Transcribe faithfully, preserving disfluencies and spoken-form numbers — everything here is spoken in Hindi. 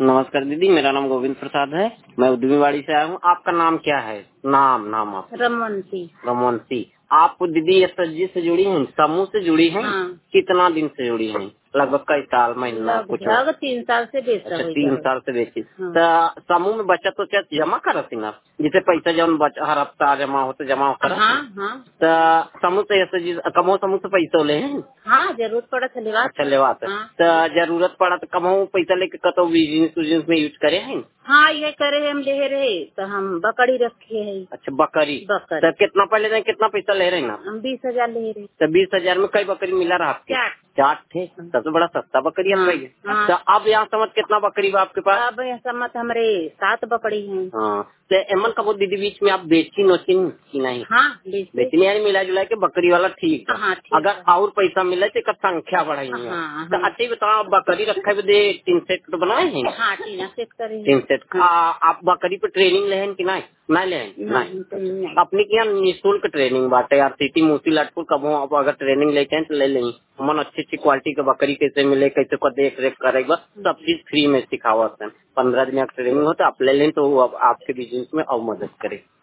नमस्कार दीदी, मेरा नाम गोविंद प्रसाद है। मैं उद्यमीवाड़ी से आया हूँ। आपका नाम क्या है? नाम नाम आप? रमवंती। रमवंती। आप दीदी एस एच जी से जुड़ी हैं, समूह से जुड़ी हैं? हाँ। कितना दिन से जुड़ी हैं? लगभग कई साल, महीना कुछ? लगभग तीन साल से बेचा। अच्छा, तीन साल से बेची। हाँ। तो समूह में बचत तो क्या जमा करती ना, जिसे पैसा जब बच हर हफ्ता जमा होते जमा कर? हाँ हाँ। तो समूह से एस एच जी कमो समूह से पैसा ले हैं? हाँ, जरूरत पड़ा तो लेवा। अच्छा, लेवाते। हाँ। तो जरूरत पड़ा तो कमाऊ पैसा लेके कतो बिजनेस उजनेस में यूज करे हैं? हाँ, ये करे हम ले रहे तो हम बकरी रखे है। अच्छा, बकरी। बकरी तो कितना पहले रहे, कितना पैसा ले रहे हैं ना? हम बीस हजार ले रहे। तो बीस हजार में कई बकरी मिला रहा आपके? चार। चार थे। सबसे बड़ा सस्ता बकरी हाँ, है। हाँ। तो अब यहाँ समझ कितना बकरी बा आपके पास? अब यह समझ हमारे सात बकरी हैं। हाँ, तो एमन कबो दीदी बीच में आप बेची नोचिन की नहीं? हाँ, बेचते। बेचनी यानी मिला जुला के बकरी वाला ठीक है। हाँ, ठीक अगर है। और पैसा मिले तो एक संख्या बढ़ाएंगे। हाँ, तो हाँ। अच्छी बताओ, आप बकरी रखे हुए दे तीन सेट तो बनाए हैं? हाँ, टीना सेट करे। तीन सेट। हाँ। आप बकरी पे ट्रेनिंग लेहन कि नहीं? नहीं लेहन? नहीं, तो नहीं। अपनी क्या निःशुल्क ट्रेनिंग बाटे यार। सिटी मूसी लटपुर कबो आप अगर ट्रेनिंग लेके हैं तो ले लें। मन अच्छी अच्छी क्वालिटी के बकरी कैसे मिले, कैसे को देख रेख करेगा, सब चीज फ्री में सिखावत है। पंद्रह दिन का ट्रेनिंग हो तो आप ले लें, तो वो अब आपके बिजनेस में और मदद करे।